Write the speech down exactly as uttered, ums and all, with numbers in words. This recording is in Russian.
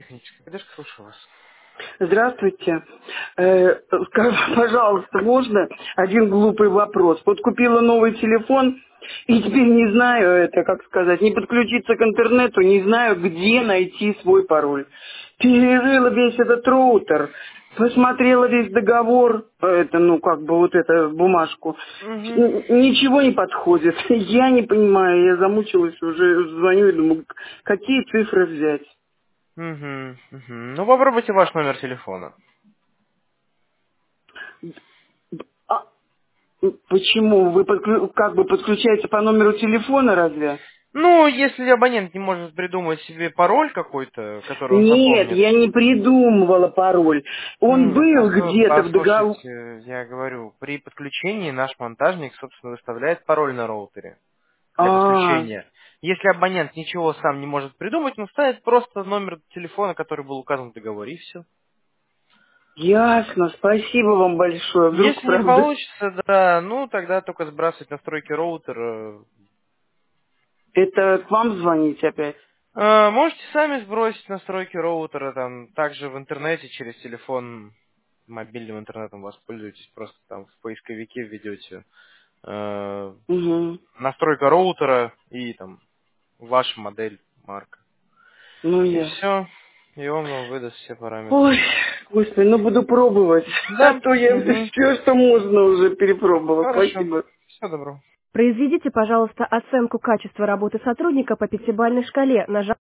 Техническая поддержка, слушаю вас. Здравствуйте. Э, скажи, пожалуйста, можно один глупый вопрос? Вот купила новый телефон, и теперь не знаю это, как сказать, не подключиться к интернету, не знаю, где найти свой пароль. Перерыла весь этот роутер, посмотрела весь договор, э, это, ну, как бы вот эту бумажку. Угу. Н- Ничего не подходит. Я не понимаю, я замучилась уже, звоню и думаю, какие цифры взять. Угу. Угу. Ну, попробуйте ваш номер телефона. А, Почему? Вы подклю- как бы подключаете по номеру телефона, разве? Ну, если абонент не может придумать себе пароль какой-то, который он Нет, запомнит. я не придумывала пароль. Он М, был посл- где-то в договоре. Послушайте, я говорю, при подключении наш монтажник, собственно, выставляет пароль на роутере для А, подключения. Если абонент ничего сам не может придумать, он ставит просто номер телефона, который был указан в договоре, и все. ясно. Спасибо вам большое. Вдруг, Если не правда, получится, да, ну тогда только сбрасывать настройки роутера. это к вам звонить опять? Э, Можете сами сбросить настройки роутера, там также в интернете через телефон, мобильным интернетом воспользуйтесь, просто там в поисковике введете э, Угу. настройка роутера и там ваша модель, марка. Ну, И я. все, и он вам выдаст все параметры. Ой, господи, ну буду пробовать. А Да, то я угу. все, что можно, уже перепробовала. Хорошо, Спасибо. всего доброго. Произведите, пожалуйста, оценку качества работы сотрудника по пятибалльной шкале, нажав